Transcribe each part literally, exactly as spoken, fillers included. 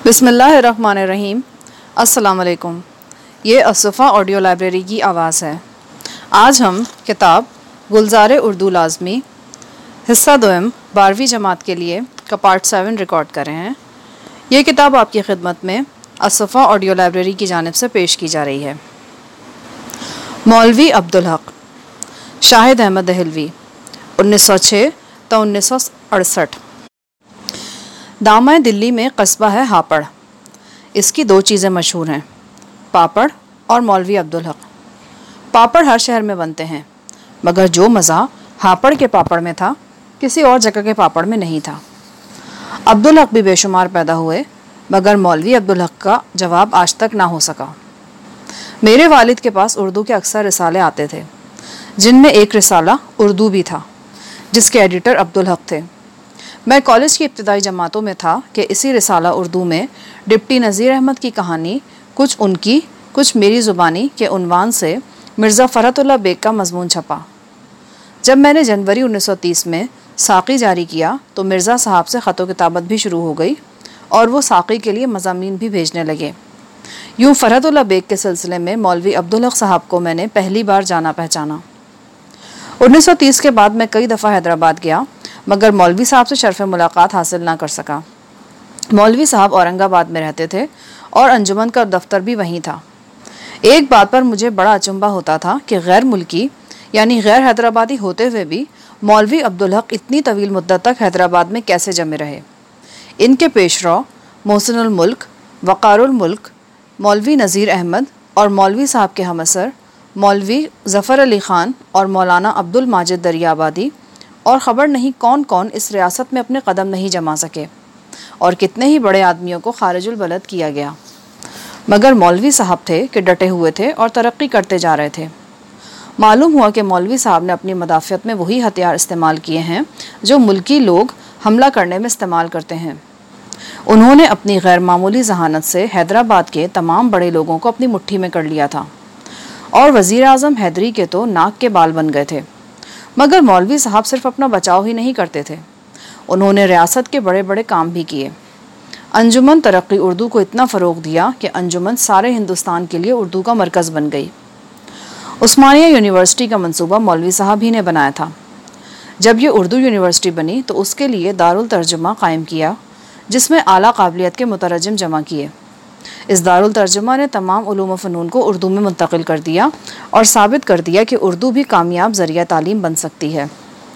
बिस्मिल्लाहिर्रहमानिर्रहीम। अस्सलाम वालेकुम। ये असफ़ा ऑडियो लाइब्रेरी की आवाज़ है। आज हम किताब गुलज़ार उर्दू लाज़मी हिस्सा दोम बारहवीं जमात के लिए का पार्ट सेवन रिकॉर्ड कर रहे हैं। ये किताब आपकी खिदमत में असफ़ा ऑडियो लाइब्रेरी की जानिब से पेश की जा रही है। मौलवी अब्दुल हक शाहिद अहमद दहलवी उन्नीस सौ छः तो उन्नीस सौ अड़सठ। दामाए दिल्ली में कस्बा है हापड़। इसकी दो चीज़ें मशहूर हैं, पापड़ और मौलवी अब्दुल हक। पापड़ हर शहर में बनते हैं, मगर जो मज़ा हापड़ के पापड़ में था किसी और जगह के पापड़ में नहीं था। अब्दुल हक भी बेशुमार पैदा हुए, मगर मौलवी अब्दुल हक का जवाब आज तक ना हो सका। मेरे वालिद के पास उर्दू के अक्सर रिसाले आते थे, जिनमें एक रिसाला उर्दू भी था, जिसके एडिटर अब्दुल हक थे। मैं कॉलेज की इब्तिदाई जमातों में था कि इसी रिसाला उर्दू में डिप्टी नज़ीर अहमद की कहानी, कुछ उनकी कुछ मेरी ज़ुबानी के उन्वान से मिर्ज़ा फ़रहतुल्लाह बेग का मज़मून छपा। जब मैंने जनवरी उन्नीस सौ तीस में साक़ी जारी किया तो मिर्ज़ा साहब से ख़त व किताबत भी शुरू हो गई और वो साक़ी के लिए मज़ामीन भी भेजने लगे। यूँ फ़रहतुल्लाह बेग के सिलसिले में मौलवी अब्दुल हक साहब को मैंने पहली बार जाना पहचाना। उन्नीस सौ तीस के बाद मैं कई दफ़ा हैदराबाद गया, मगर मौलवी साहब से शर्फ़ मुलाकात हासिल ना कर सका। मौलवी साहब औरंगाबाद में रहते थे और अंजुमन का दफ्तर भी वहीं था। एक बात पर मुझे बड़ा अचंभा होता था कि गैर मुल्की यानी गैर हैदराबादी होते हुए भी मौलवी अब्दुल हक इतनी तवील मुद्दत तक हैदराबाद में कैसे जमे रहे। इनके पेशरो मोहसिनुल मुल्क, वक़ारुल मुल्क, मौलवी नज़ीर अहमद और मौलवी साहब के हमअसर मौलवी ज़फ़र अली ख़ान और मौलाना अब्दुल माजिद दरियाबादी और ख़बर नहीं कौन कौन इस रियासत में अपने कदम नहीं जमा सके और कितने ही बड़े आदमियों को खारिजुल बलद किया गया, मगर मौलवी साहब थे कि डटे हुए थे और तरक्की करते जा रहे थे। मालूम हुआ कि मौलवी साहब ने अपनी मदाफ़ियत में वही हथियार इस्तेमाल किए हैं जो मुल्की लोग हमला करने में इस्तेमाल करते हैं। उन्होंने अपनी गैर मामूली जहानत से हैदराबाद के तमाम बड़े लोगों को अपनी मुट्ठी में कर लिया था और वज़ीर आज़म हैदरी के तो नाक के बाल बन गए थे। मगर मौलवी साहब सिर्फ अपना बचाव ही नहीं करते थे, उन्होंने रियासत के बड़े बड़े काम भी किए। अंजुमन तरक्की उर्दू को इतना फ़रोग़ दिया कि अंजुमन सारे हिंदुस्तान के लिए उर्दू का मरकज़ बन गई। उस्मानिया यूनिवर्सिटी का मंसूबा मौलवी साहब ही ने बनाया था। जब ये उर्दू यूनिवर्सिटी बनी तो उसके लिए दारुल तर्जुमा कायम किया, जिसमें आला काबिलियत के मुतरजम जमा किए। इस दारुल तर्जुमा ने तमाम उलूम व फ़नून को उर्दू में मुंतकिल कर दिया और साबित कर दिया कि उर्दू भी कामयाब ज़रिया तालीम बन सकती है।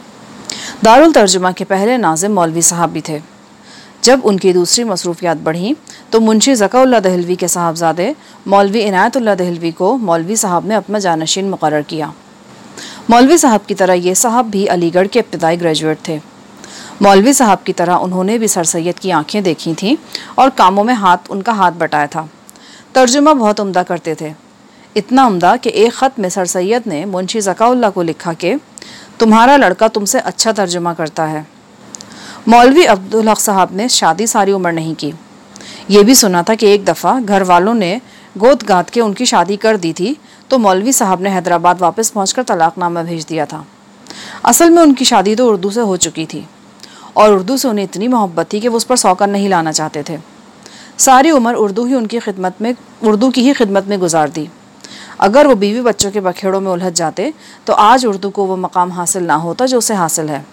दारुल तर्जुमा के पहले नाज़िम मौलवी साहब भी थे। जब उनकी दूसरी मसरूफ़ियात बढ़ीं तो मुंशी ज़काउल्लाह दहलवी के साहबजादे मौलवी इनायतुल्लाह दहलवी को मौलवी साहब ने अपना जानशीन मुकर्रर किया। मौलवी साहब की तरह ये साहब भी अलीगढ़ के इब्तिदाई ग्रेजुएट थे। मौलवी साहब की तरह उन्होंने भी सर सैयद की आंखें देखी थीं और कामों में हाथ उनका हाथ बटाया था। तर्जुमा बहुत उम्दा करते थे, इतना उम्दा कि एक ख़त में सर सैयद ने मुंशी ज़काउल्लाह को लिखा कि तुम्हारा लड़का तुमसे अच्छा तर्जुमा करता है। मौलवी अब्दुल हक साहब ने शादी सारी उम्र नहीं की। ये भी सुना था कि एक दफ़ा घर वालों ने गोद गाद के उनकी शादी कर दी थी तो मौलवी साहब ने हैदराबाद वापस पहुंचकर तलाक़नामा भेज दिया था। असल में उनकी शादी तो उर्दू से हो चुकी थी और उर्दू से उन्हें इतनी मोहब्बत थी कि वो उस पर सौकन नहीं लाना चाहते थे। सारी उम्र उर्दू ही उनकी खिदमत में उर्दू की ही खिदमत में गुजार दी। अगर वो बीवी बच्चों के बखेड़ों में उलझ जाते तो आज उर्दू को वो मकाम हासिल ना होता जो उसे हासिल है।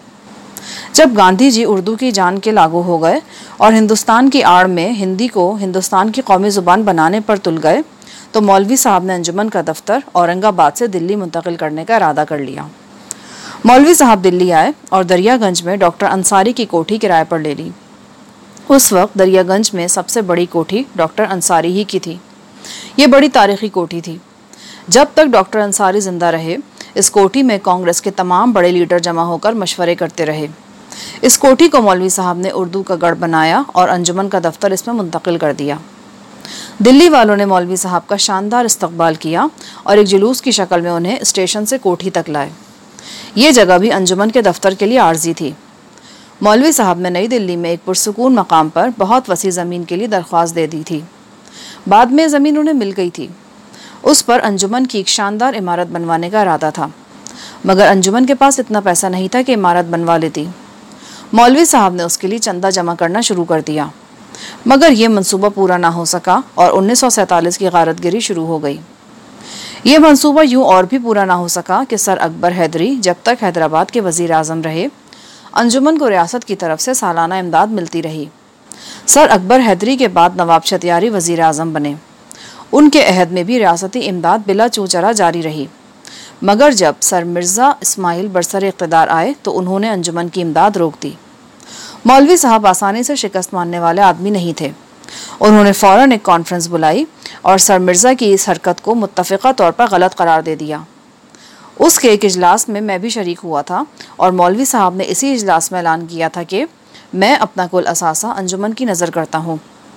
जब गांधी जी उर्दू की जान के लागू हो गए और हिंदुस्तान की आड़ में हिंदी को हिंदुस्तान की कौमी ज़ुबान बनाने पर तुल गए तो मौलवी साहब ने अंजुमन का दफ्तर औरंगाबाद से दिल्ली मुंतकिल करने का इरादा कर लिया। मौलवी साहब दिल्ली आए और दरियागंज में डॉक्टर अंसारी की कोठी किराए पर ले ली। उस वक्त दरियागंज में सबसे बड़ी कोठी डॉक्टर अंसारी ही की थी। ये बड़ी तारीख़ी कोठी थी। जब तक डॉक्टर अंसारी ज़िंदा रहे इस कोठी में कांग्रेस के तमाम बड़े लीडर जमा होकर मशवरे करते रहे। इस कोठी को मौलवी साहब ने उर्दू का गढ़ बनाया और अंजुमन का दफ्तर इसमें मुंतकिल कर दिया। दिल्ली वालों ने मौलवी साहब का शानदार इस्तकबाल किया और एक जुलूस की शक्ल में उन्हें स्टेशन से कोठी तक लाए। ये जगह भी अंजुमन के दफ्तर के लिए आर्जी थी। मौलवी साहब ने नई दिल्ली में एक पुरसुकून मकाम पर बहुत वसी ज़मीन के लिए दरख्वास्त दे दी थी। बाद में ज़मीन उन्हें मिल गई थी। उस पर अंजुमन की एक शानदार इमारत बनवाने का इरादा था, मगर अंजुमन के पास इतना पैसा नहीं था कि इमारत बनवा लेती। मौलवी साहब ने उसके लिए चंदा जमा करना शुरू कर दिया। मगर ये मंसूबा पूरा ना हो सका और उन्नीस सौ सैंतालीस की गारतगिरी शुरू हो गई। ये मंसूबा यूं और भी पूरा ना हो सका कि सर अकबर हैदरी जब तक हैदराबाद के वजीर आज़म रहे, अंजुमन को रियासत की तरफ से सालाना इमदाद मिलती रही। सर अकबर हैदरी के बाद नवाब शतियारी वजीर आज़म बने। उनके अहद में भी रियासती इमदाद बिला चूचरा जारी रही, मगर जब सर मिर्ज़ा इस्माइल बरसर इक़्तिदार आए तो उन्होंने अंजुमन की इमदाद रोक दी। मौलवी साहब आसानी से शिकस्त मानने वाले आदमी नहीं थे। उन्होंने फ़ौरन एक कॉन्फ्रेंस बुलाई और सर मिर्ज़ा की इस हरकत को मुत्तफ़िक़ा तौर पर गलत करार दे दिया। उसके एक इजलास में मैं भी शरीक हुआ था और मौलवी साहब ने इसी इजलास में ऐलान किया था कि मैं अपना कुल असासा अंजुमन की नज़र करता हूँ।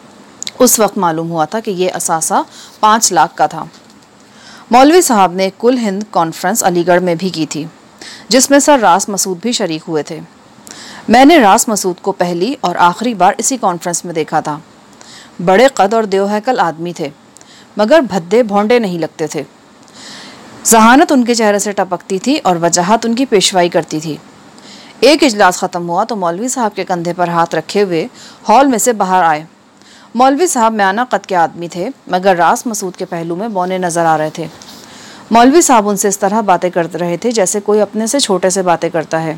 उस वक्त मालूम हुआ था कि ये असासा पाँच लाख का था। मौलवी साहब ने कुल हिंद कॉन्फ्रेंस अलीगढ़ में भी की थी, जिसमें सर रास मसूद भी शरीक हुए थे। मैंने रास मसूद को पहली और आखिरी बार इसी कॉन्फ्रेंस में देखा था। बड़े कद और देवहैकल आदमी थे, मगर भद्दे भोंडे नहीं लगते थे। जहानत उनके चेहरे से टपकती थी और वजाहत उनकी पेशवाई करती थी। एक इजलास ख़त्म हुआ तो मौलवी साहब के कंधे पर हाथ रखे हुए हॉल में से बाहर आए। मौलवी साहब म्याना कद के आदमी थे, मगर रास मसूद के पहलू में बौने नज़र आ रहे थे। मौलवी साहब उनसे इस तरह बातें कर रहे थे जैसे कोई अपने से छोटे से बातें करता है।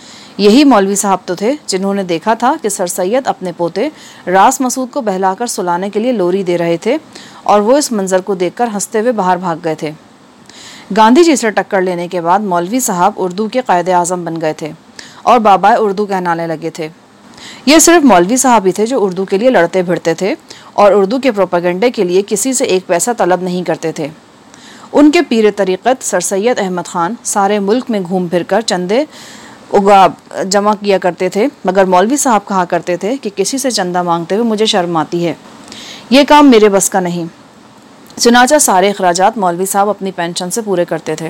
यही मौलवी साहब तो थे जिन्होंने देखा था कि सर सैयद अपने पोते रास मसूद को बहलाकर सुलाने के लिए लोरी दे रहे थे और वो इस मंजर को देखकर हंसते हुए बाहर भाग गए थे। गांधी जी से टक्कर लेने के बाद मौलवी साहब उर्दू के कायदे आज़म बन गए थे और बाबाए उर्दू कहलाने लगे थे। ये सिर्फ मौलवी साहब ही थे जो उर्दू के लिए लड़ते भिड़ते थे और उर्दू के प्रोपेगेंडे के लिए किसी से एक पैसा तलब नहीं करते थे। उनके पीर तरीक़त सर सैयद अहमद ख़ान सारे मुल्क में घूम फिर कर चंदे उगा जमा किया करते थे, मगर मौलवी साहब कहा करते थे कि किसी से चंदा मांगते हुए मुझे शर्म आती है, ये काम मेरे बस का नहीं। चुनाचा सारे अखराजात मौलवी साहब अपनी पेंशन से पूरे करते थे।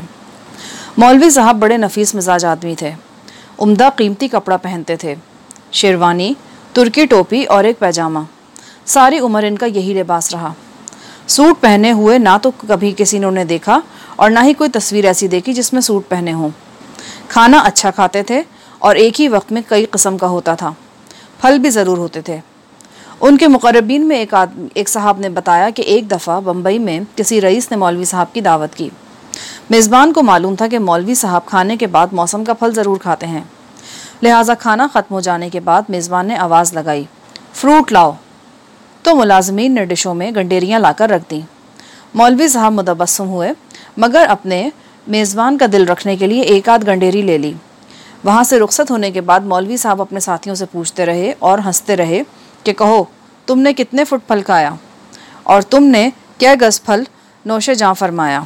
मौलवी साहब बड़े नफीस मिजाज आदमी थे। उम्दा कीमती कपड़ा पहनते थे, शेरवानी, तुर्की टोपी और एक पैजामा। सारी उम्र इनका यही लिबास रहा। सूट पहने हुए ना तो कभी किसी ने उन्हें देखा और ना ही कोई तस्वीर ऐसी देखी जिसमें सूट पहने हों। खाना अच्छा खाते थे और एक ही वक्त में कई किस्म का होता था। फल भी ज़रूर होते थे। उनके मुक़र्रबीन में एक आदमी एक साहब ने बताया कि एक दफ़ा बम्बई में किसी रईस ने मौलवी साहब की दावत की। मेज़बान को मालूम था कि मौलवी साहब खाने के बाद मौसम का फल ज़रूर खाते हैं, लिहाजा खाना ख़त्म हो जाने के बाद मेज़बान ने आवाज़ लगाई, फ्रूट लाओ। तो मुलाजमीन ने डिशों में गंडेरियाँ लाकर रख दी। मौलवी साहब मुतबस्सम हुए, मगर अपने मेज़बान का दिल रखने के लिए एक आध गंडेरी ले ली। वहाँ से रुखसत होने के बाद मौलवी साहब अपने साथियों से पूछते रहे और हंसते रहे कि कहो, तुमने कितने फुट फल खाया और तुमने क्या गज़ फल नोशे जाँ फरमाया।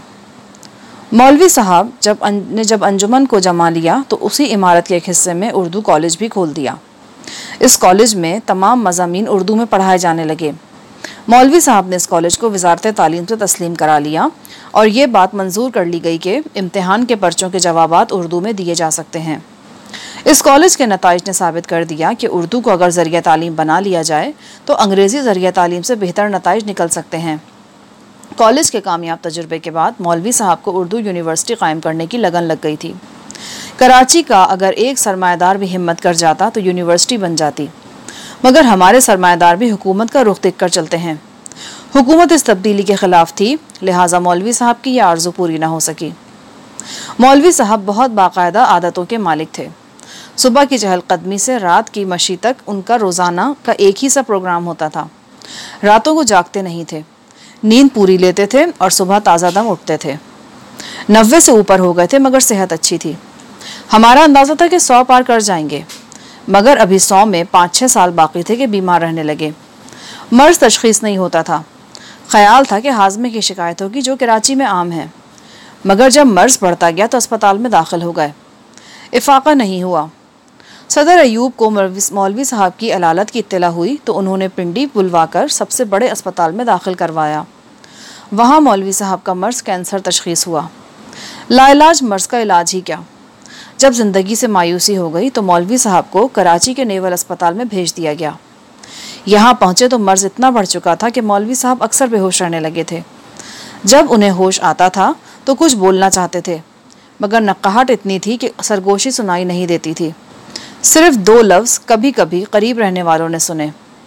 मौलवी साहब जब ने जब अंजुमन को जमा लिया तो उसी इमारत के एक हिस्से में उर्दू कॉलेज भी खोल दिया। इस कॉलेज में तमाम मज़ामीन उर्दू में पढ़ाए जाने लगे। मौलवी साहब ने इस कॉलेज को वजारत तालीम से तस्लीम करा लिया और ये बात मंजूर कर ली गई कि इम्तिहान के पर्चों के जवाबात उर्दू में दिए जा सकते हैं। इस कॉलेज के नताइज ने साबित कर दिया कि उर्दू को अगर ज़रिया तालीम बना लिया जाए तो अंग्रेज़ी ज़रिया तालीम से बेहतर नताइज निकल सकते हैं। कॉलेज के कामयाब तजुर्बे के बाद मौलवी साहब को उर्दू यूनिवर्सिटी कायम करने की लगन लग गई थी। कराची का अगर एक सरमायादार भी हिम्मत कर जाता तो यूनिवर्सिटी बन जाती, मगर हमारे सरमायादार भी हुकूमत का रुख देख कर चलते हैं। हुकूमत इस तब्दीली के ख़िलाफ़ थी, लिहाजा मौलवी साहब की यह आरज़ू पूरी ना हो सकी। मौलवी साहब बहुत बाकायदा आदतों के मालिक थे। सुबह की चहलकदमी से रात की मशी तक उनका रोज़ाना का एक ही सा प्रोग्राम होता था। रातों को जागते नहीं थे, नींद पूरी लेते थे और सुबह ताज़ा दम उठते थे। नब्बे से ऊपर हो गए थे, मगर सेहत अच्छी थी। हमारा अंदाज़ा था कि सौ पार कर जाएंगे, मगर अभी सौ में पाँच छः साल बाकी थे कि बीमार रहने लगे। मर्ज़ तशख़ीस नहीं होता था। ख्याल था कि हाजमे की शिकायत होगी, जो कराची में आम है, मगर जब मर्ज़ बढ़ता गया तो अस्पताल में दाखिल हो गए। इफ़ाक़ा नहीं हुआ। सदर अयूब को मौलवी साहब की अलालत की इत्तला हुई तो उन्होंने पिंडी बुलवाकर सबसे बड़े अस्पताल में दाखिल करवाया। वहाँ मौलवी साहब का मर्ज़ कैंसर तशख़ीस हुआ। लाइलाज मर्ज़ का इलाज ही क्या। जब ज़िंदगी से मायूसी हो गई तो मौलवी साहब को कराची के नेवल अस्पताल में भेज दिया गया। यहाँ पहुँचे तो मर्ज़ इतना बढ़ चुका था कि मौलवी साहब अक्सर बेहोश रहने लगे थे। जब उन्हें होश आता था तो कुछ बोलना चाहते थे, मगर नक्काहट इतनी थी कि सरगोशी सुनाई नहीं देती थी। सिर्फ दो लफ्ज़ कभी कभी करीब रहने वालों ने सुने,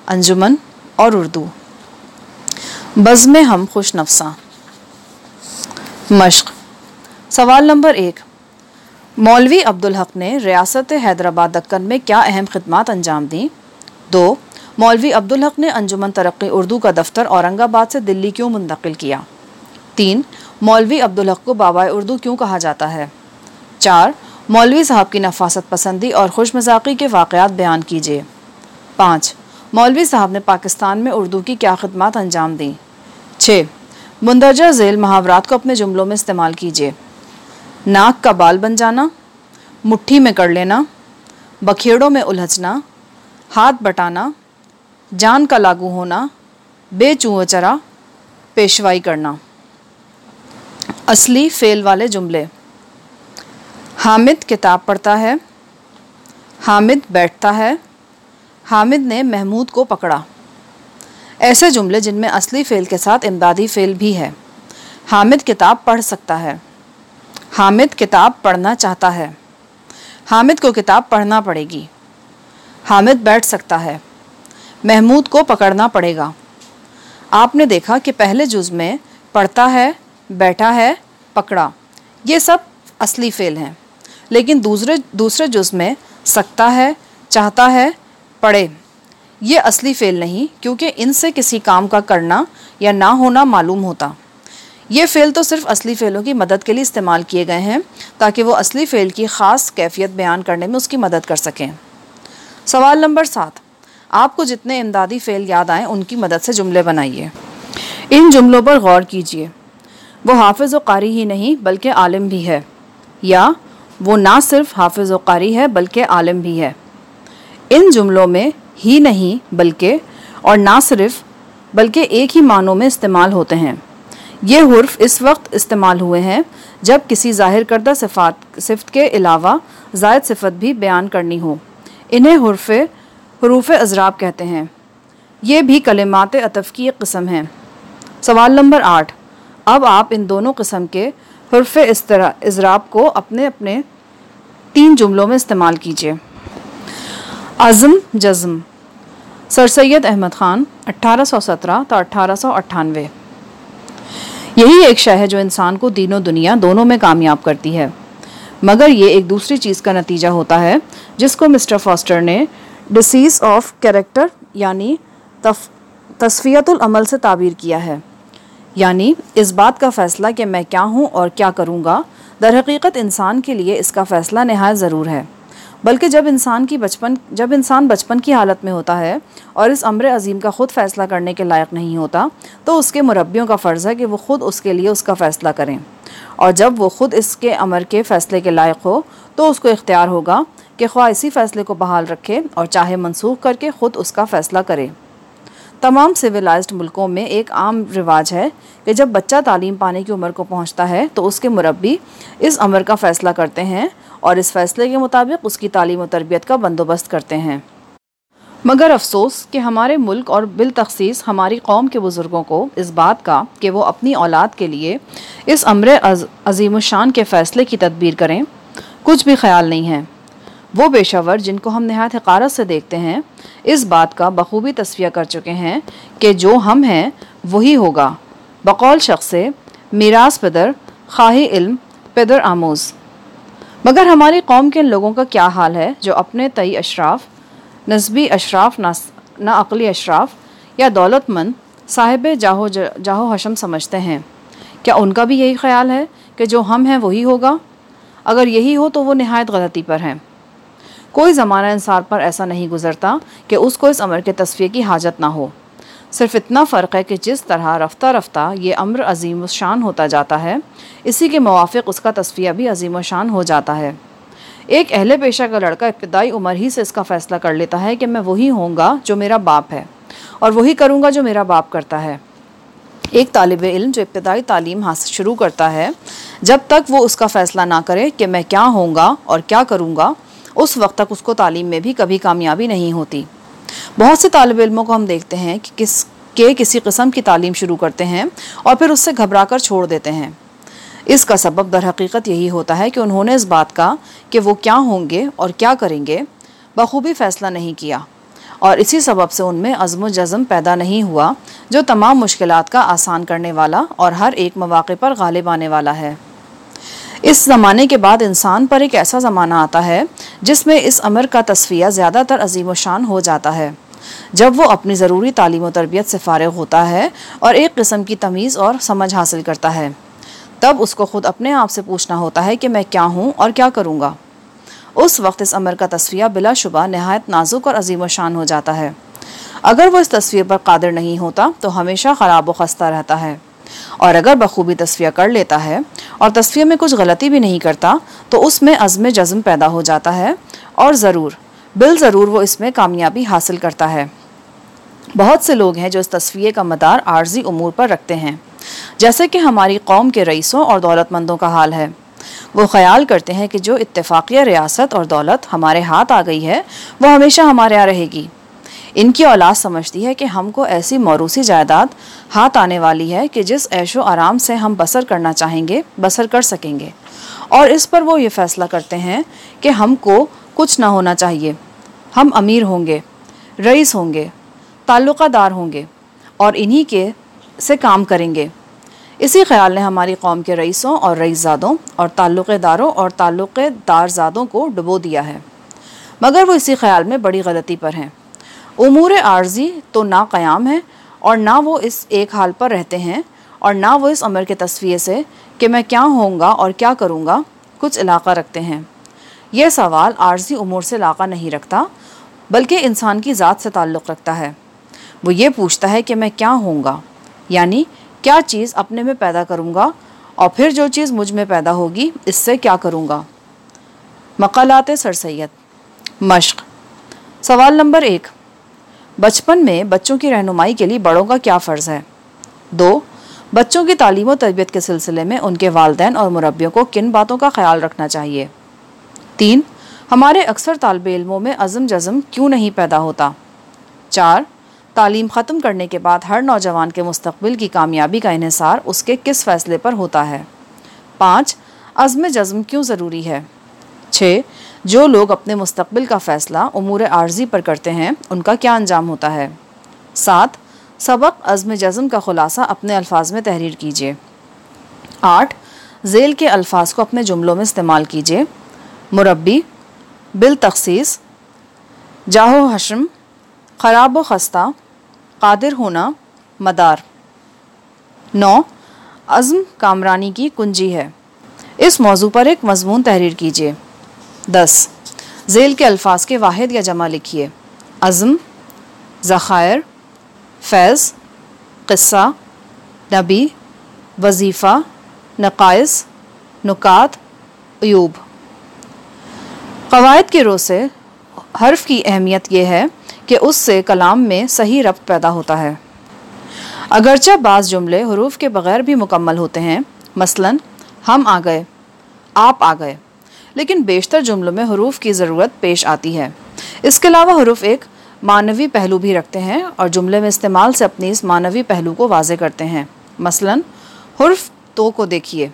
अंजुमन और उर्दू। बज़्म हम खुश नफ्सा। मश्क। सवाल नंबर एक, मौलवी अब्दुल हक ने रियासत हैदराबाद दक्कन में क्या अहम खिदमात अंजाम दी? दो, मौलवी अब्दुल हक ने अंजुमन तरक्की उर्दू का दफ्तर औरंगाबाद से दिल्ली क्यों मुंतकिल किया? तीन, मौलवी अब्दुल हक को बाबा उर्दू क्यों कहा जाता है? चार, मौलवी साहब की नफासत पसंदी और खुश मजाकी के वाक़यात बयान कीजिए। पाँच, मौलवी साहब ने पाकिस्तान में उर्दू की क्या खिदमात अंजाम दी? छः, मुंदरजा झेल मुहावरात को अपने जुमलों में इस्तेमाल कीजिए। नाक का बाल बन जाना, मुट्ठी में कर लेना, बखेड़ों में उलझना, हाथ बटाना, जान का लागू होना, बेचूओ चरा, पेशवाई करना। असली फेल वाले जुमले। हामिद किताब पढ़ता है, हामिद बैठता है, हामिद ने महमूद को पकड़ा। ऐसे जुमले जिनमें असली फेल के साथ इमदादी फेल भी है। हामिद किताब पढ़ सकता है, हामिद किताब पढ़ना चाहता है, हामिद को किताब पढ़ना पड़ेगी। हामिद बैठ सकता है, महमूद को पकड़ना पड़ेगा। आपने देखा कि पहले जुज़ में पढ़ता है, बैठा है, पकड़ा, ये सब असली फेल हैं, लेकिन दूसरे दूसरे जुज़ में सकता है, चाहता है, पढ़े, ये असली फेल नहीं, क्योंकि इनसे किसी काम का करना या ना होना मालूम होता। ये फ़ेल तो सिर्फ असली फ़ेलों की मदद के लिए इस्तेमाल किए गए हैं ताकि वो असली फ़ेल की ख़ास कैफियत बयान करने में उसकी मदद कर सकें। सवाल नंबर सात, आपको जितने इमदादी फ़ेल याद आएँ उनकी मदद से जुमले बनाइए। इन जुमलों पर गौर कीजिए। वो हाफिज़ व कारी ही नहीं बल्कि आलिम भी है, या वो ना सिर्फ हाफिज़ व कारी है बल्कि आलिम भी है। इन जुमलों में ही नहीं बल्कि और ना सिर्फ बल्कि एक ही मानों में इस्तेमाल होते हैं। ये हुर्फ इस वक्त इस्तेमाल हुए हैं जब किसी ज़ाहिर करदा सिफ़ात सिफ़त के अलावा ज़ायद सिफ़त भी बयान करनी हो। इन्हें हुर्फ़ हुरूफ़ अज़राब कहते हैं। ये भी कलिमात अतफ़ की एक किस्म है। सवाल नंबर आठ, अब आप इन दोनों किस्म के हुर्फ़ अज़राब को अपने अपने तीन जुमलों में इस्तेमाल कीजिए। आज़म जज़्म। सर सैयद अहमद ख़ान अठारह सौ सत्रह तो अठारह सौ अट्ठानवे। यही एक शय है जो इंसान को दीनों दुनिया दोनों में कामयाब करती है, मगर ये एक दूसरी चीज़ का नतीजा होता है जिसको मिस्टर फॉस्टर ने डिसीज़ ऑफ कैरेक्टर यानी तस्फियतुल अमल से ताबीर किया है, यानी इस बात का फ़ैसला कि मैं क्या हूँ और क्या करूँगा। दर हकीकत इंसान के लिए इसका फ़ैसला नहायत ज़रूर है, बल्कि जब इंसान की बचपन जब इंसान बचपन की हालत में होता है और इस अम्र अज़ीम का ख़ुद फ़ैसला करने के लायक नहीं होता, तो उसके मुरब्बियों का फ़र्ज़ है कि वो ख़ुद उसके लिए उसका फ़ैसला करें, और जब वो ख़ुद इसके अमर के फ़ैसले के लायक हो तो उसको इख्तियार होगा कि ख्वाह इसी फ़ैसले को बहाल रखे और चाहे मनसूख करके ख़ुद उसका फ़ैसला करे। तमाम सिविलाइज्ड मुल्कों में एक आम रिवाज है कि जब बच्चा तालीम पाने की उम्र को पहुँचता है तो उसके मुरब्बी इस अमर का फ़ैसला करते हैं और इस फ़ैसले के मुताबिक उसकी तालीम और तरबियत का बंदोबस्त करते हैं। मगर अफसोस कि हमारे मुल्क और बिलतख़सीस हमारी कौम के बुज़ुर्गों को इस बात का कि वो अपनी औलाद के लिए इस अम्र अज़ीमुश्शान के फ़ैसले की तदबीर करें कुछ भी ख्याल नहीं है। वो पेशावर जिनको हम नहायत हक़ारत से देखते हैं इस बात का बखूबी तस्फ़िया कर चुके हैं कि जो हम हैं वही होगा, बकौल शख्स मीरास पदर ख़ाही इल्म पदर आमोज़। मगर हमारी कौम के लोगों का क्या हाल है जो अपने तई अशराफ, नस्बी अशराफ, ना अक़ली अशराफ या दौलतमंद साहिब जाहो जाहो हशम समझते हैं? क्या उनका भी यही ख्याल है कि जो हम हैं वही होगा? अगर यही हो तो वो नहायत गलती पर हैं। कोई ज़माना इंसान पर ऐसा नहीं गुज़रता कि उसको इस अमर के तस्फ़िये की हाजत ना हो। सिर्फ इतना फ़र्क है कि जिस तरह रफ्ता रफ्ता ये अम्र अज़ीम शान होता जाता है, इसी के मुवाफ़िक़ उसका तस्फ़िया भी अज़ीम शान हो जाता है। एक अहले पेशा का लड़का इब्तिदाई उम्र ही से इसका फ़ैसला कर लेता है कि मैं वही होऊंगा जो मेरा बाप है और वही करूँगा जो मेरा बाप करता है। एक तालिब इल्म जो इब्तिदाई तालीम हासिल शुरू करता है, जब तक वो उसका फ़ैसला ना करे कि मैं क्या होऊंगा और क्या करूँगा, उस वक्त तक उसको तालीम में भी कभी कामयाबी नहीं होती। बहुत से तालिब इल्मों को हम देखते हैं कि किस के किसी किस्म की तालीम शुरू करते हैं और फिर उससे घबरा कर छोड़ देते हैं। इसका सबब दर हकीकत यही होता है कि उन्होंने इस बात का कि वो क्या होंगे और क्या करेंगे बखूबी फ़ैसला नहीं किया और इसी सबब से उनमें अज़्म व जज़्म पैदा नहीं हुआ जो तमाम मुश्किलात का आसान करने वाला और हर एक मौक़े पर गालिब आने वाला है। इस ज़माने के बाद इंसान पर एक ऐसा ज़माना आता है जिसमें इस अमर का तस्फ़िया ज़्यादातर अज़ीम शान हो जाता है, जब वो अपनी ज़रूरी तालीम व तरबियत से फ़ारिग़ होता है और एक किस्म की तमीज़ और समझ हासिल करता है। तब उसको ख़ुद अपने आप से पूछना होता है कि मैं क्या हूँ और क्या करूँगा। उस वक्त इस अमर का तस्फ़िया बिलाशुबा नहायत नाजुक और अज़ीम शान हो जाता है। अगर वो इस तस्फ़िया पर कादिर नहीं होता तो हमेशा ख़राब व खस्ता रहता है, और अगर बखूबी तस्फ़िया कर लेता है और तस्फ़िया में कुछ गलती भी नहीं करता तो उसमें अज़्म जज़्म पैदा हो जाता है और ज़रूर बिल ज़रूर वो इसमें कामयाबी हासिल करता है। बहुत से लोग हैं जो इस तस्फ़िये का मदार आर्जी उमूर पर रखते हैं, जैसे कि हमारी कौम के रईसों और दौलतमंदों का हाल है। वो ख्याल करते हैं कि जो इत्तेफाक़िया रियासत और दौलत हमारे हाथ आ गई है वो हमेशा हमारे यहाँ रहेगी। इनकी औलाद समझती है कि हमको ऐसी मौरूसी जायदाद हाथ आने वाली है कि जिस ऐशो आराम से हम बसर करना चाहेंगे बसर कर सकेंगे, और इस पर वो ये फ़ैसला करते हैं कि हमको कुछ ना होना चाहिए। हम अमीर होंगे, रईस होंगे, ताल्लुक़ादार होंगे और इन्हीं के से काम करेंगे। इसी ख्याल ने हमारी कौम के रईसों और रईसज़ादों और ताल्लुक़दारों और ताल्लुक़दारज़ादों को डुबो दिया है, मगर वो इसी ख्याल में बड़ी गलती पर हैं। उमूर आर्जी तो ना क़याम है और ना वो इस एक हाल पर रहते हैं, और ना वो इस अमर के तस्फ़िये से कि मैं क्या होऊंगा और क्या करूँगा कुछ इलाक़ा रखते हैं। यह सवाल आर्जी उमूर से इलाक़ा नहीं रखता, बल्कि इंसान की ज़ात से ताल्लुक़ रखता है। वो ये पूछता है कि मैं क्या होऊंगा, यानी क्या चीज़ अपने में पैदा करूँगा, और फिर जो चीज़ मुझ में पैदा होगी इससे क्या करूँगा। मक़ालात सर सैयद। मश्क़। सवाल नंबर एक, बचपन में बच्चों की रहनुमाई के लिए बड़ों का क्या फ़र्ज़ है। दो, बच्चों की तालीम व तरबियत के सिलसिले में उनके वालिदैन और मुरब्बियों को किन बातों का ख्याल रखना चाहिए। तीन, हमारे अक्सर तालिबे इल्मों में अज़्म जज़्म क्यों नहीं पैदा होता। चार, तालीम ख़त्म करने के बाद हर नौजवान के मुस्तक़बिल की कामयाबी का इन्हिसार उसके किस फ़ैसले पर होता है। पाँच, अज़्म जज़्म क्यों ज़रूरी है। छः, जो लोग अपने मुस्तक़बिल का फ़ैसला उमूर आर्जी पर करते हैं उनका क्या अंजाम होता है। सात, सबक अज़्म जज़्म का ख़ुलासा अपने अल्फाज में तहरीर कीजिए। आठ, ज़ेल के अल्फाज को अपने जुमलों में इस्तेमाल कीजिए। मुरब्बी, बिल तख़सीस, जाहो हशम, ख़राब व खस्ता, कादिर होना, मदार। नौ, अज़्म कामरानी की कुंजी है। इस मौजू पर एक मज़मून तहरीर कीजिए। दस, ज़ेल के अल्फाज के वाहिद या जमा लिखिए। अज़्म, ज़ख़ायर, फैज़, क़िस्सा, नबी, वज़ीफ़ा, नक़ाइस, नुकात, अयूब। क़वाइद की रो से हर्फ की अहमियत यह है कि उससे कलाम में सही रब्त पैदा होता है। अगरचे बाज़ जुमले हुरूफ के बग़ैर भी मुकम्मल होते हैं, मसलन हम आ गए, आप आ गए, लेकिन बेशतर जुमलों में हुरूफ की ज़रूरत पेश आती है। इसके अलावा हुरूफ एक मानवी पहलू भी रखते हैं और जुमले में इस्तेमाल से अपनी इस मानवी पहलू को वाज़े करते हैं। मसलन हुर्फ तो को देखिए,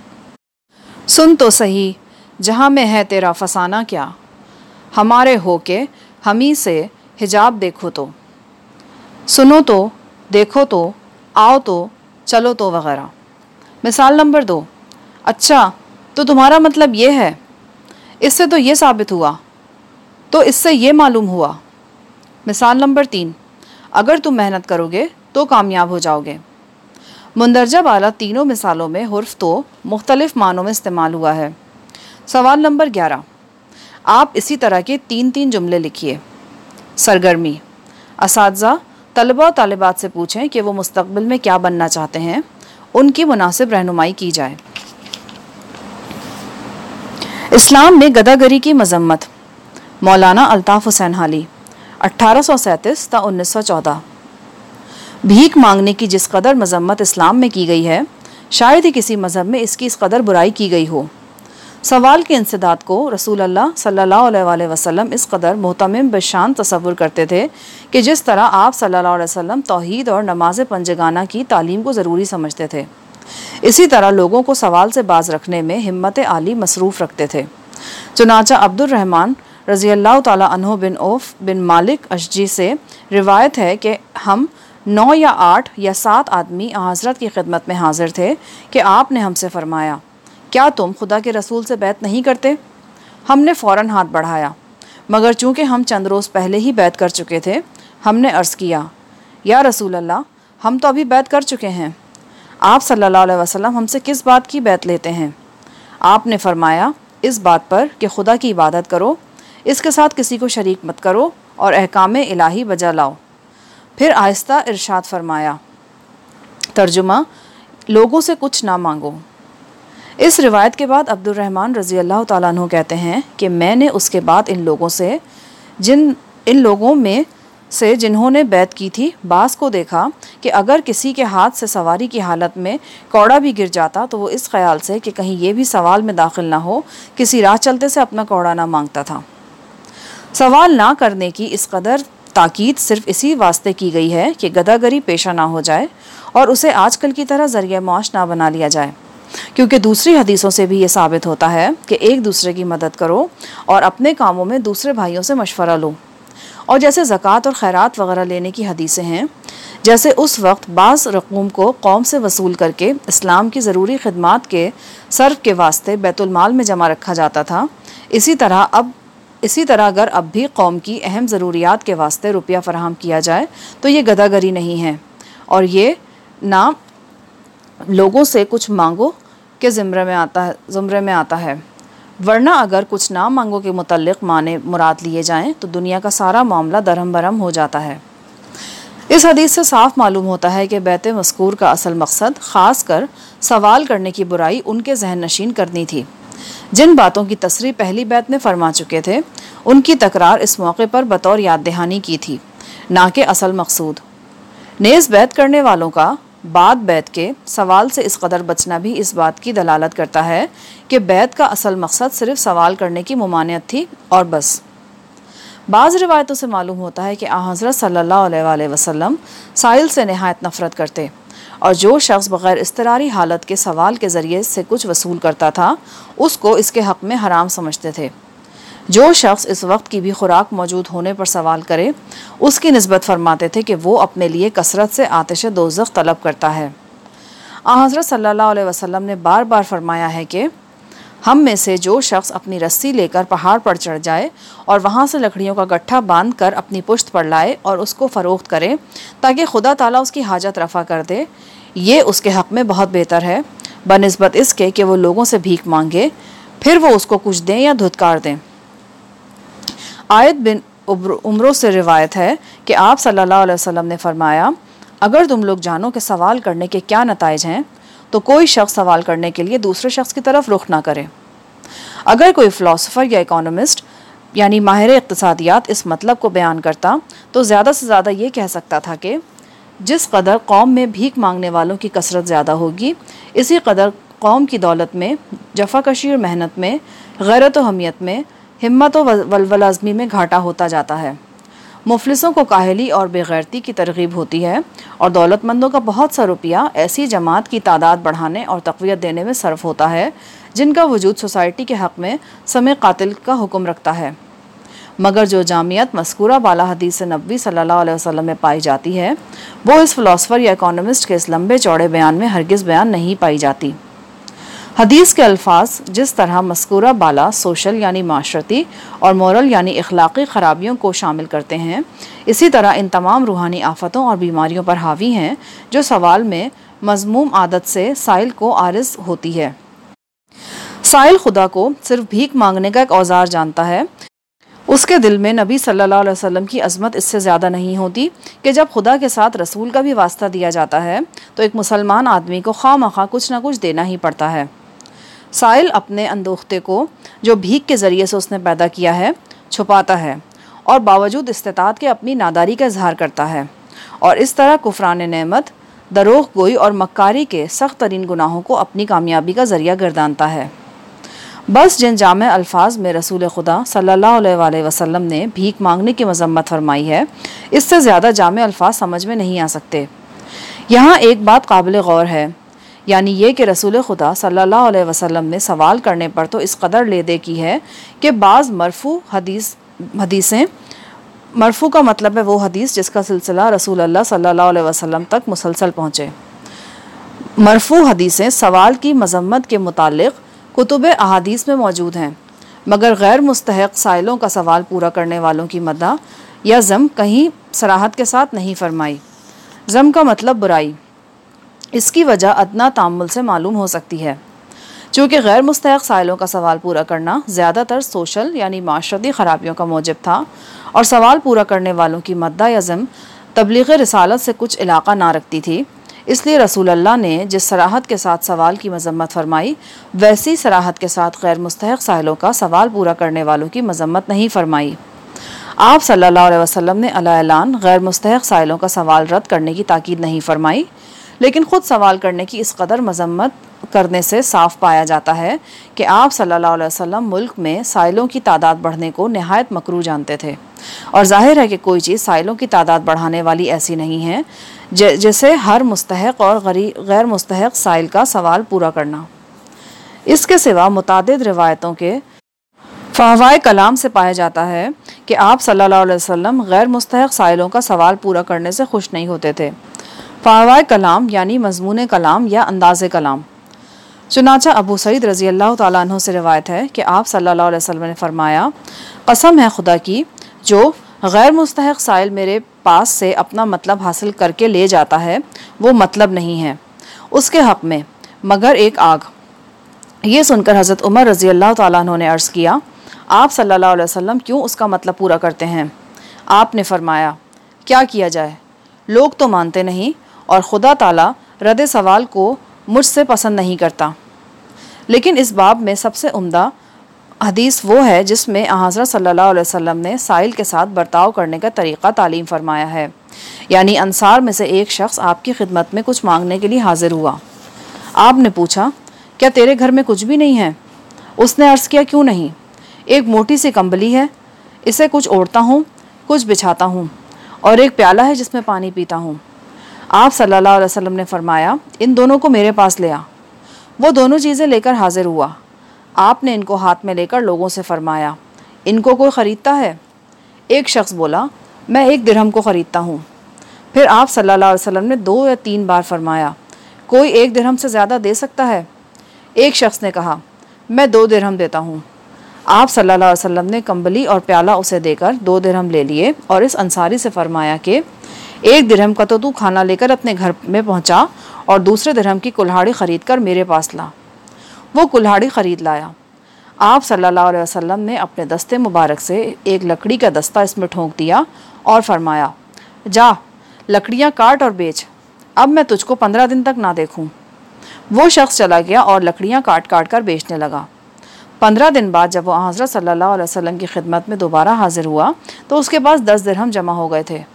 सुन तो सही जहाँ में है तेरा फसाना क्या, हमारे हो के हमी से हिजाब देखो तो, सुनो तो, देखो तो, आओ तो, चलो तो वगैरह। मिसाल नंबर दो, अच्छा तो तुम्हारा मतलब ये है, इससे तो ये साबित हुआ, तो इससे ये मालूम हुआ। मिसाल नंबर तीन, अगर तुम मेहनत करोगे तो कामयाब हो जाओगे। मुंदरजा बाला तीनों मिसालों में हुर्फ तो मुख्तलिफ मानों में इस्तेमाल हुआ है। सवाल नंबर ग्यारह, आप इसी तरह के तीन तीन जुमले लिखिए। सरगर्मी, असातिज़ा तलबा तालिबात से पूछें कि वो मुस्तक़बिल में क्या बनना चाहते हैं, उनकी मुनासिब रहनुमाई की जाए। इस्लाम में गदागरी की मजम्मत। मौलाना अल्ताफ़ हुसैन हाली, अठारह सौ सैंतीस ता उन्नीस सौ चौदह। भीख मांगने की जिस कदर मजम्मत इस्लाम में की गई है, शायद ही किसी मज़हब में इसकी इस कदर बुराई की गई हो। सवाल के इंसदाद को रसूल अल्लाह सल्लल्लाहु अलैहि वसल्लम इस कदर मोहतमिम बशान तसव्वुर करते थे कि जिस तरह आप सल्लल्लाहु अलैहि वसल्लम तौहीद और नमाज पंजगाना की तालीम को ज़रूरी समझते थे, इसी तरह लोगों को सवाल से बाज रखने में हिम्मत आली मसरूफ़ रखते थे। चुनाचा अब्दुर रहमान रज़ी अल्लाह ताला अन्हु बिन औफ बिन मालिक अशजी से रिवायत है कि हम नौ या आठ या सात आदमी हज़रत की खिदमत में हाजिर थे कि आपने हमसे फरमाया, क्या तुम खुदा के रसूल से बैत नहीं करते? हमने फ़ौरन हाथ बढ़ाया, मगर चूँकि हम चंद रोज़ पहले ही बैत कर चुके थे, हमने अर्ज़ किया, या रसूल अल्लाह, हम तो अभी बैत कर चुके हैं। आप सल्लल्लाहु अलैहि वसल्लम हमसे किस बात की बैत लेते हैं? आपने फरमाया, इस बात पर कि खुदा की इबादत करो, इसके साथ किसी को शरीक मत करो और अहकाम इलाही बजा लाओ। फिर आहिस्ता इरशाद फरमाया, तर्जुमा, लोगों से कुछ ना मांगो। इस रिवायत के बाद अब्दुर्रहमान रज़ी अल्लाह ताला अन्हु कहते हैं कि मैंने उसके बाद इन लोगों से जिन इन लोगों में से जिन्होंने बैत की थी बास को देखा कि अगर किसी के हाथ से सवारी की हालत में कौड़ा भी गिर जाता तो वो इस ख्याल से कि कहीं ये भी सवाल में दाखिल ना हो, किसी राह चलते से अपना कौड़ा ना मांगता था। सवाल ना करने की इस कदर ताकीद सिर्फ इसी वास्ते की गई है कि गदागरी पेशा ना हो जाए और उसे आजकल की तरह ज़रिया माश ना बना लिया जाए, क्योंकि दूसरी हदीसों से भी ये साबित होता है कि एक दूसरे की मदद करो और अपने कामों में दूसरे भाइयों से मशवरा लो। और जैसे ज़कात और खैरात वगैरह लेने की हदीसें हैं, जैसे उस वक्त बाज़ रकूम को कौम से वसूल करके इस्लाम की ज़रूरी खिदमात के सर्फ के वास्ते बैतुल माल में जमा रखा जाता था, इसी तरह अब इसी तरह अगर अब भी कौम की अहम ज़रूरियात के वास्ते रुपया फ़राहम किया जाए तो ये गदागरी नहीं है और ये ना लोगों से कुछ मांगो के ज़िम्रे में आता है ज़ुमरे में आता है, वरना अगर कुछ ना मांगो के मुतल्लिक़ माने मुराद लिए जाएं तो दुनिया का सारा मामला दरहम बरहम हो जाता है। इस हदीस से साफ मालूम होता है कि बैत मज़कूर का असल मकसद ख़ास कर सवाल करने की बुराई उनके जहन नशीन करनी थी। जिन बातों की तसरीह पहली बैत में फरमा चुके थे, उनकी तकरार इस मौके पर बतौर याद दहानी की थी, ना कि असल मकसूद। नेज़ बैत करने वालों का बाद बैत के सवाल से इस कदर बचना भी इस बात की दलालत करता है कि बैत का असल मकसद सिर्फ सवाल करने की मुमानियत थी और बस। बाज़ रिवायतों से मालूम होता है कि आ हज़रत सल्लल्लाहु अलैहि वसल्लम साइल से नहायत नफ़रत करते और जो शख्स बग़ैर इस्तरारी हालत के सवाल के ज़रिए से कुछ वसूल करता था उसको इसके हक़ में हराम समझते थे। जो शख्स इस वक्त की भी खुराक मौजूद होने पर सवाल करे उसकी निस्बत फरमाते थे कि वो अपने लिए कसरत से आतिश दोज़ख तलब करता है। आ हज़रत सल्लल्लाहु अलैहि वसल्लम ने बार बार फरमाया है कि हम में से जो शख्स अपनी रस्सी लेकर पहाड़ पर चढ़ जाए और वहाँ से लकड़ियों का गट्ठा बांध कर अपनी पुश्त पर लाए और उसको फ़रोख्त करे ताकि खुदा ताला उसकी हाजत रफ़ा कर दे, ये उसके हक़ में बहुत बेहतर है बनिस्बत इसके कि वो लोगों से भीख मांगे, फिर वो उसको कुछ दें या धुतकार दें। आयत बिन उम्रों से रिवायत है कि आप सल्लल्लाहु अलैहि वसल्लम ने फरमाया, अगर तुम लोग जानो कि सवाल करने के क्या नताइज हैं तो कोई शख्स सवाल करने के लिए दूसरे शख्स की तरफ रुख ना करे। अगर कोई फ़िलासफ़र या इकोनॉमिस्ट यानी माहिर इक़्तिसादियात इस मतलब को बयान करता तो ज़्यादा से ज़्यादा ये कह सकता था कि जिस कदर कौम में भीख मांगने वालों की कसरत ज़्यादा होगी, इसी कदर कौम की दौलत में, जफ़ाकशी और मेहनत में, गैरत व हमियत में, हिम्मत व वल्वल अज़मी में घाटा होता जाता है। मुफलिसों को काहली और बेगैरती की तरगीब होती है और दौलतमंदों का बहुत सा रुपया ऐसी जमात की तादाद बढ़ाने और तक़वियत देने में सर्फ होता है जिनका वजूद सोसाइटी के हक़ में समय कातिल का हुक्म रखता है। मगर जो जामियत मज़कूरा बाला हदीस नबी सल्लल्लाहु अलैहि वसल्लम में पाई जाती है वो इस फ़िलासफ़र या इकोनॉमिस्ट के इस लंबे चौड़े बयान में हरगिज़ बयान नहीं पाई जाती। हदीस के अल्फाज जिस तरह मज़कूरा बाला सोशल यानी माशरती और मोरल यानी इखलाक़ी ख़राबियों को शामिल करते हैं, इसी तरह इन तमाम रूहानी आफ़तों और बीमारियों पर हावी हैं जो सवाल में मज़मूम आदत से साइल को आरिज़ होती है। साइल खुदा को सिर्फ भीख मांगने का एक औजार जानता है, उसके दिल में नबी सल्लल्लाहु अलैहि वसल्लम की अज़मत इससे ज़्यादा नहीं होती कि जब खुदा के साथ रसूल का भी वास्ता दिया जाता है तो एक मुसलमान आदमी को खामखा कुछ ना कुछ देना ही पड़ता है। साइल अपने अंदोख्ते को जो भीख के ज़रिए से उसने पैदा किया है छुपाता है और बावजूद इस्तिताअत के अपनी नादारी का इजहार करता है और इस तरह कुफरान नेमत, दरोग गोई और मक्कारी के सख्त तरीन गुनाहों को अपनी कामयाबी का ज़रिया गर्दानता है। बस जिन जामे अल्फाज में रसूल खुदा सल्लल्लाहु अलैहि वसल्लम ने भीख मांगने की मजम्मत फरमाई है, इससे ज़्यादा जामे अल्फाज समझ में नहीं आ सकते। यहाँ एक बात काबिल गौर है यानी ये कि रसूल खुदा सल्लल्लाहु अलैहि वसल्लम ने सवाल करने पर तो इस कदर लेदे की है कि बाज़ मरफू हदीस हदीसें, मरफू का मतलब है वो हदीस जिसका सिलसिला रसूल अल्लाह सल्लल्लाहु अलैहि वसल्लम तक मुसलसल पहुँचे। मरफू हदीसें सवाल की मजम्मत के मुतालिक कुतुब अहादीस में मौजूद हैं, मगर गैर मुस्तहक साइलों का सवाल पूरा करने वालों की मदह या ज़म कहीं सराहत के साथ नहीं फरमाई। ज़म का मतलब बुराई। इसकी वजह अदना तामुल से मालूम हो सकती है। चूँकि गैर मुस्तहक साइलों का सवाल पूरा करना ज़्यादातर सोशल यानी माशरती ख़राबियों का मौजब था और सवाल पूरा करने वालों की मद्दा या ज़म तबलीग रिसालत से कुछ इलाक़ा ना रखती थी। इसलिए रसूल अल्लाह ने जिस सराहत के साथ सवाल की मजम्मत फरमाई, वैसी सराहत के साथ गैर मुस्तहक साइलों का सवाल पूरा करने वालों की मजम्मत नहीं फरमाई। आप सल्लल्लाहु अलैहि वसल्लम ने अला-ऐलान गैर मुस्तहक साइलों का सवाल रद्द करने की ताकीद नहीं फरमाई, लेकिन ख़ुद सवाल करने की इस कदर मजम्मत करने से साफ पाया जाता है कि आप सल्लल्लाहु अलैहि वसल्लम मुल्क में साइलों की तादाद बढ़ने को नहायत मकरूह जानते थे, और जाहिर है कि कोई चीज़ साइलों की तादाद बढ़ाने वाली ऐसी नहीं है जैसे हर मुस्तहक और गैर मुस्तहक साइल का सवाल पूरा करना। इसके सिवा मुतादिद रिवायतों के फ़हवाए कलाम से पाया जाता है कि आप सल्लल्लाहु अलैहि वसल्लम गैर मुस्तहक साइलों का सवाल पूरा करने से खुश नहीं होते थे। फ़हवाए कलाम यानी मज़मून कलाम या अंदाज़े कलाम। चुनाचा अबू सईद रज़ी अल्लाह तआला अन्हु से रिवायत है कि आप सल्लल्लाहु अलैहि वसल्लम ने फरमाया, कसम है खुदा की, जो गैर मुस्तहक साइल मेरे पास से अपना मतलब हासिल करके ले जाता है वो मतलब नहीं है उसके हक़ में मगर एक आग। ये सुनकर हज़रत उमर रज़ी अल्लाह तआला अन्हु ने अर्ज़ किया, आप सल्लल्लाहु अलैहि वसल्लम क्यों उसका मतलब पूरा करते हैं? आपने फरमाया, क्या किया जाए, लोग तो मानते नहीं और खुदा ताला रद्द सवाल को मुझसे पसंद नहीं करता। लेकिन इस बाब में सबसे उम्दा हदीस वो है जिसमें हज़रत सल्लल्लाहु अलैहि वसल्लम ने साइल के साथ बर्ताव करने का तरीक़ा तालीम फरमाया है। यानी अंसार में से एक शख्स आपकी खिदमत में कुछ मांगने के लिए हाजिर हुआ। आपने पूछा, क्या तेरे घर में कुछ भी नहीं है? उसने अर्ज़ किया, क्यों नहीं, एक मोटी सी कंबली है, इसे कुछ ओढ़ता हूँ, कुछ बिछाता हूँ, और एक प्याला है जिसमें पानी पीता हूँ। आप सल्लल्लाहु अलैहि वसल्लम ने फरमाया, इन दोनों को मेरे पास ले आ। वो दोनों चीज़ें लेकर हाजिर हुआ। आपने इनको हाथ में लेकर लोगों से फरमाया, इनको कोई ख़रीदता है? एक शख्स बोला, मैं एक दिरहम को ख़रीदता हूँ। फिर आप सल्लल्लाहु अलैहि वसल्लम ने दो या तीन बार फरमाया, कोई एक दिरहम से ज़्यादा दे सकता है? एक शख्स ने कहा, मैं दो दिरहम देता हूँ। आप सल्लल्लाहु अलैहि वसल्लम ने कंबली और प्याला उसे देकर दो दिरहम ले लिए और इस अंसारी से फरमाया कि एक दिरहम का तो तू खाना लेकर अपने घर में पहुँचा और दूसरे दिरहम की कुल्हाड़ी ख़रीद कर मेरे पास ला। वो कुल्हाड़ी ख़रीद लाया। आप सल्लल्लाहु अलैहि वसल्लम ने अपने दस्ते मुबारक से एक लकड़ी का दस्ता इसमें ठोंक दिया और फरमाया, जा लकड़ियाँ काट और बेच, अब मैं तुझको पंद्रह दिन तक ना देखूँ। वो शख्स चला गया और लकड़ियाँ काट काट कर बेचने लगा। पंद्रह दिन बाद जब वो हज़रत सल्लल्लाहु अलैहि वसल्लम की खिदमत में दोबारा हाजिर हुआ तो उसके पास दस दिरहम जमा हो गए थे।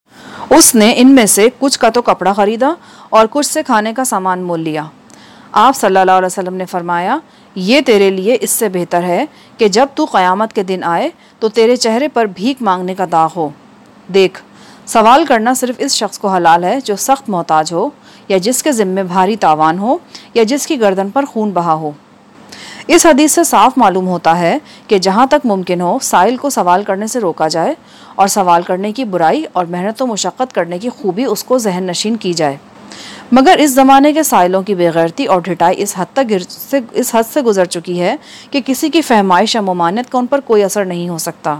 उसने इनमें से कुछ का तो कपड़ा ख़रीदा और कुछ से खाने का सामान मोल लिया। आप सल्लल्लाहु अलैहि वसल्लम ने फरमाया, ये तेरे लिए इससे बेहतर है कि जब तू क़यामत के दिन आए तो तेरे चेहरे पर भीख मांगने का दाग हो। देख, सवाल करना सिर्फ़ इस शख्स को हलाल है जो सख्त मोहताज हो या जिसके ज़िम्मे भारी तावान हो या जिसकी गर्दन पर खून बहा हो। इस हदीस से साफ मालूम होता है कि जहाँ तक मुमकिन हो साइल को सवाल करने से रोका जाए और सवाल करने की बुराई और मेहनत व मुशक्क़त करने की खूबी उसको जहन नशीन की जाए। मगर इस ज़माने के साइलों की बेगैरती और ढिठाई इस हद तक से इस हद से गुजर चुकी है कि किसी की फहमाइश या ममानियत का उन पर कोई असर नहीं हो सकता।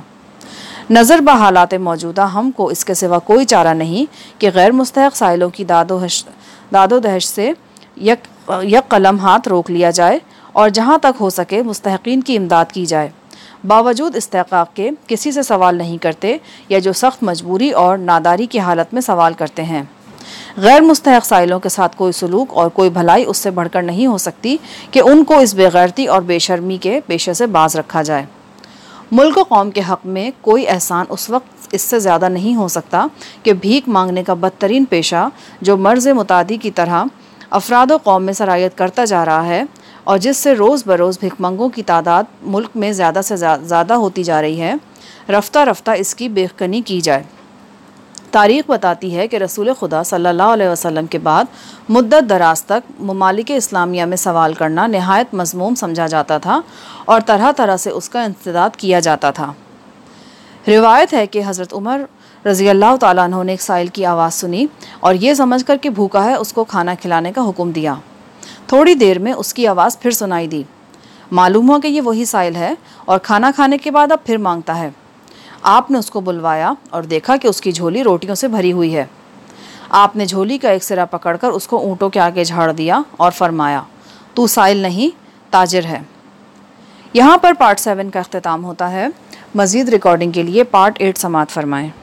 नज़र ब हालात मौजूदा हमको इसके सिवा कोई चारा नहीं कि गैर मुस्तहक साइलों की दादोहश दादोदहश से यक यक कलम हाथ रोक लिया जाए और जहाँ तक हो सके मुस्तहक़ीन की इमदाद की जाए। बावजूद इस्तेक़ाक़ के किसी से सवाल नहीं करते या जो सख्त मजबूरी और नादारी की हालत में सवाल करते हैं। गैर मुस्तहक साइलों के साथ कोई सलूक और कोई भलाई उससे बढ़कर नहीं हो सकती कि उनको इस बेगैरती और बेशर्मी के पेशे से बाज रखा जाए। मुल्क व कौम के हक़ में कोई एहसान उस वक्त इससे ज़्यादा नहीं हो सकता कि भीख मांगने का बदतरीन पेशा जो मर्ज़ मुतादी की तरह अफराद व कौम में सरायत करता जा रहा है और जिससे रोज़ बरोज़ भिखमंगों की तादाद मुल्क में ज़्यादा से ज़्यादा होती जा रही है, रफ्ता रफ्ता इसकी बेखनी की जाए तारीख़ बताती है कि रसूल खुदा सल्लल्लाहु अलैहि वसल्लम के बाद मुद्दत दराज तक ममालिक इस्लामिया में सवाल करना नहायत मज़मूम समझा जाता था और तरह तरह से उसका इंसदाद किया जाता था। रिवायत है कि हज़रत उमर रज़ी अल्लाह ताला अन्हु ने एक साइल की आवाज़ सुनी और ये समझकर कि भूखा है उसको खाना खिलाने का हुक्म दिया। थोड़ी देर में उसकी आवाज़ फिर सुनाई दी। मालूम हुआ कि ये वही साइल है और खाना खाने के बाद अब फिर मांगता है। आपने उसको बुलवाया और देखा कि उसकी झोली रोटियों से भरी हुई है। आपने झोली का एक सिरा पकड़कर उसको ऊँटों के आगे झाड़ दिया और फरमाया, तू साइल नहीं ताजिर है। यहाँ पर पार्ट सेवन का अख्तिताम होता है। मज़ीद रिकॉर्डिंग के लिए पार्ट एट समाअत फरमाएँ।